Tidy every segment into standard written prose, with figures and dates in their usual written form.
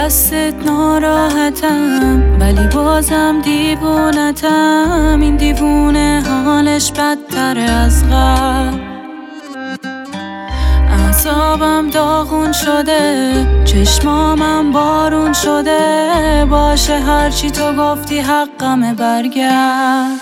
دستت ناراحتم ولی بازم دیوونتم. این دیوونه حالش بدتر از قبل. اعصابم داغون شده، چشمامم بارون شده. باشه هرچی تو گفتی حقمه، برگرد.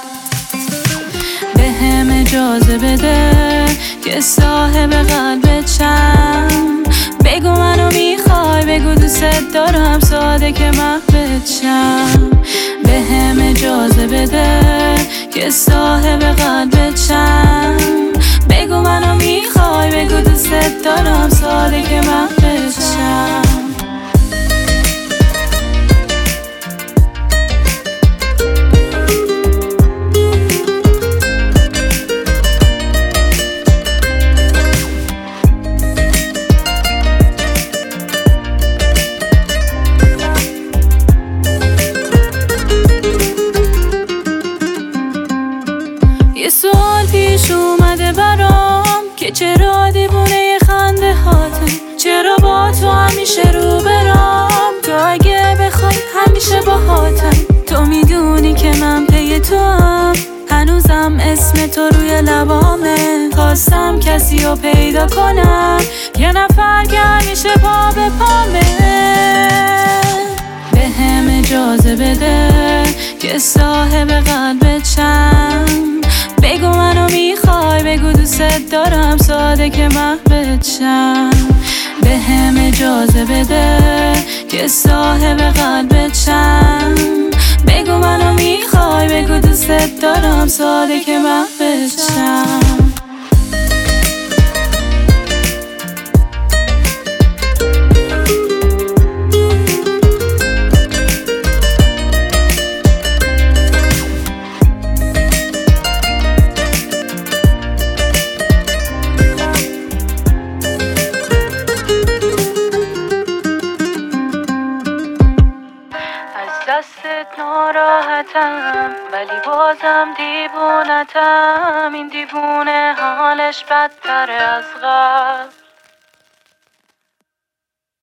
بهم اجازه بده که صاحب قلبتم. بگو منو میخوای، بگو دوست دارم، ساده که محبت شم. بهم اجازه بده که صاحب قلبتم. بگو منو میخوای، بگو دوست دارم، ساده که محبت شم. یه سوال پیش اومده برام که چرا دیوونه خنده هاتم، چرا با تو همیشه رو برام، تو اگه بخوای همیشه باهاتم. تو میدونی که من پی تو هم، هنوزم اسم تو روی لبامه. خواستم کسی رو پیدا کنم، یه نفر که همیشه پا به پامه. بهم اجازه بده که صاحب قلبتم. بگو منو میخوای، بگو دوست دارم، ساده که محبت شم. بهم اجازه بده که صاحب قلبتم. بگو منو میخوای، بگو دوست دارم، ساده که محبت شم. دستت ناراحتم ولی بازم دیوونتم. این دیوونه حالش بدتر از قبل.